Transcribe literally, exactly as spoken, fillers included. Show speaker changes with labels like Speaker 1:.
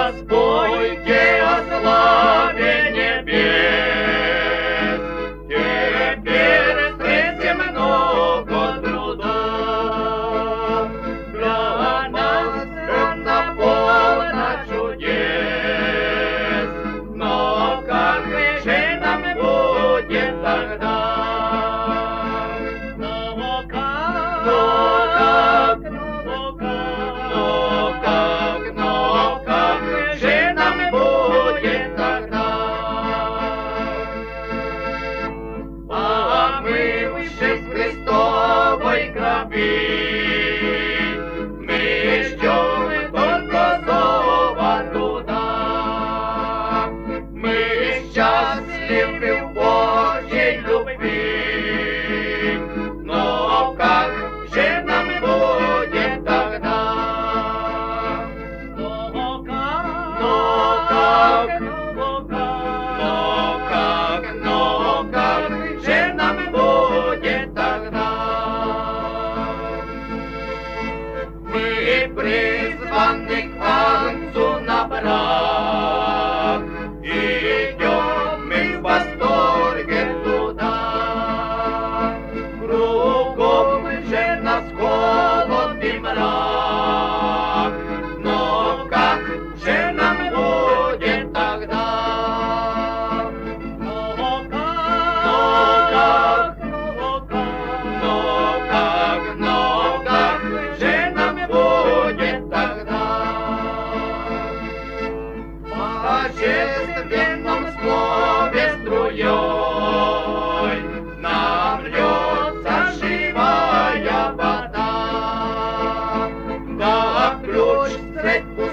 Speaker 1: воспойте о славе небес. Теперь встретим много трудов, для нас это полно чудес. Но как же нам будет тогда? Но как, но как, но как, но как же нам будет тогда? Омывшись в Христовой крови, мы ждем только зова туда. Мы счастливы в Божьей любви. Но как же нам будет тогда? Но как, но как, но как, но как же нам будет тогда? Мы призваны к танцу на брак, идем мы в восторге туда. Кругом же нас холод и мрак, но как же нам будет тогда? Но как, но как, но как, но как же нам будет тогда? В божественном слове струей нам льется живая вода, да ключ средь